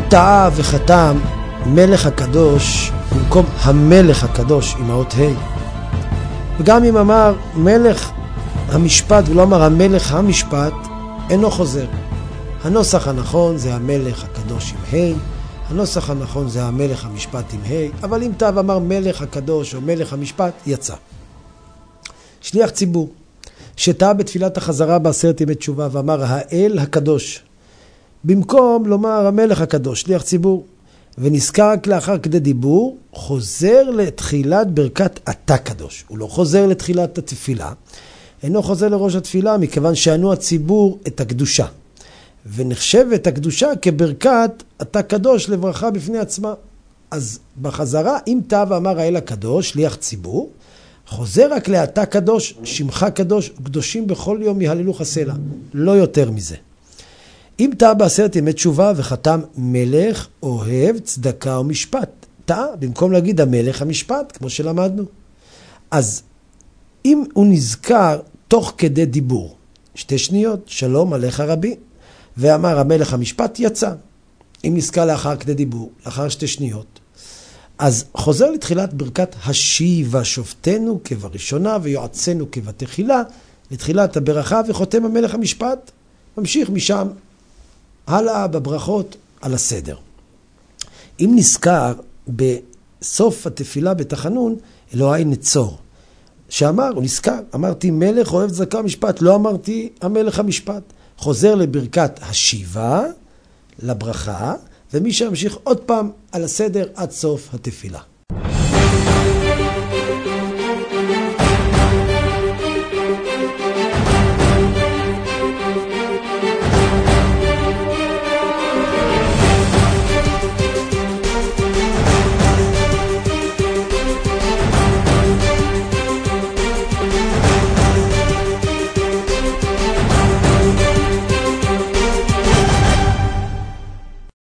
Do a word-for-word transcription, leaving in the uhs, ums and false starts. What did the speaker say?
טעה וחתם מלך הקדוש במקום המלך הקדוש עם האות ה', וגם אם אמר מלך המשפט ולא אמר המלך המשפט, אינו חוזר. הנוסח הנכון זה המלך הקדוש עם ה', הנוסח הנכון זה המלך המשפט עם ה', אבל אם תו אמר מלך הקדוש או מלך המשפט, יצא. שליח ציבור שטעה בתפילת החזרה בעשרת ימי תשובה ואמר האל הקדוש, במקום לומר המלך הקדוש, שליח ציבור, ונזכר רק לאחר כדי דיבור, חוזר לתחילת ברכת אתה קדוש. הוא לא חוזר לתחילת התפילה, אינו חוזר לראש התפילה, מכיוון שענו הציבור את הקדושה. ונחשבת הקדושה כברכת אתה קדוש לברכה בפני עצמה. אז בחזרה, אם תא ואמר האל הקדוש, שליח ציבור, חוזר רק לאתה קדוש, שמך קדוש, קדושים בכל יום יהללו חסלה. לא יותר מזה. אם תא בעשרת ימי תשובה וחתם מלך, אוהב, צדקה ומשפט. תא, במקום להגיד המלך המשפט, כמו שלמדנו. אז אם הוא נזכר תוך כדי דיבור, שתי שניות, שלום עליך רבי, ואמר המלך המשפט, יצא. אם נזכר לאחר כדי דיבור, לאחר שתי שניות, אז חוזר לתחילת ברכת השיבה שופטנו כבראשונה ויועצנו כבתחילה, לתחילת הברכה וחותם המלך המשפט, ממשיך משם הלאה בברכות על הסדר. אם נזכר בסוף התפילה בתחנון, אלוהי נצור, שאמר, הוא נזכר, אמרתי מלך אוהב צדקה משפט, לא אמרתי המלך המשפט. חוזר לברכת השיבה, לברכה, ומי שימשיך עוד פעם על הסדר עד סוף התפילה.